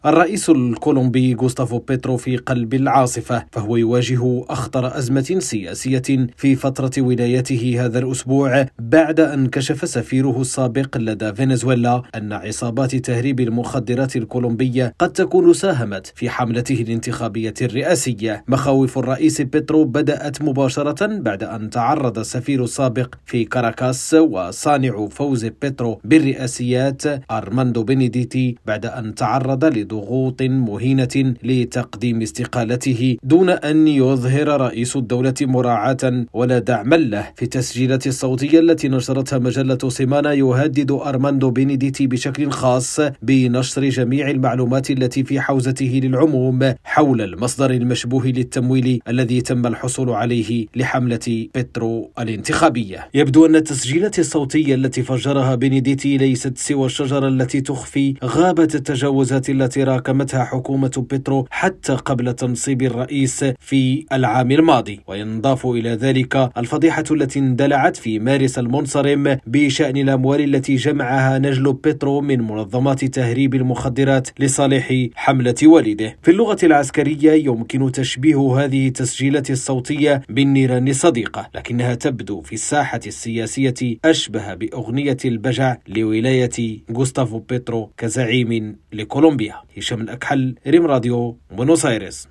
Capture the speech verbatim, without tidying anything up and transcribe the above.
الرئيس الكولومبي غوستافو بيترو في قلب العاصفة، فهو يواجه أخطر أزمة سياسية في فترة ولايته هذا الأسبوع، بعد أن كشف سفيره السابق لدى فنزويلا أن عصابات تهريب المخدرات الكولومبية قد تكون ساهمت في حملته الانتخابية الرئاسية. مخاوف الرئيس بيترو بدأت مباشرة بعد أن تعرض السفير السابق في كاراكاس وصانع فوز بيترو بالرئاسيات أرماندو بينيديتي بعد أن تعرض لضغوط مهينة لتقديم استقالته، دون أن يظهر رئيس الدولة مراعاة ولا دعما له. في التسجيلات الصوتية التي نشرتها مجلة سيمانا، يهدد أرماندو بينيديتي بشكل خاص بنشر جميع المعلومات التي في حوزته للعموم حول المصدر المشبوه للتمويل الذي تم الحصول عليه لحملة بيترو الانتخابية. يبدو أن التسجيلات الصوتية التي فجرها بينيديتي ليست سوى الشجرة التي تخفي غابة التجاوزات التي راكمتها حكومة بيترو حتى قبل تنصيب الرئيس في العام الماضي. وينضاف إلى ذلك الفضيحة التي اندلعت في مارس المنصرم بشأن الأموال التي جمعها نجل بيترو من منظمات تهريب المخدرات لصالح حملة والده. في اللغة العسكرية يمكن تشبيه هذه التسجيلات الصوتية بالنيران الصديقة، لكنها تبدو في الساحة السياسية أشبه بأغنية البجع لولاية غوستافو بيترو كزعيم لكولومبيا. هشام الأكحل، ريم راديو، بونوس آيرس.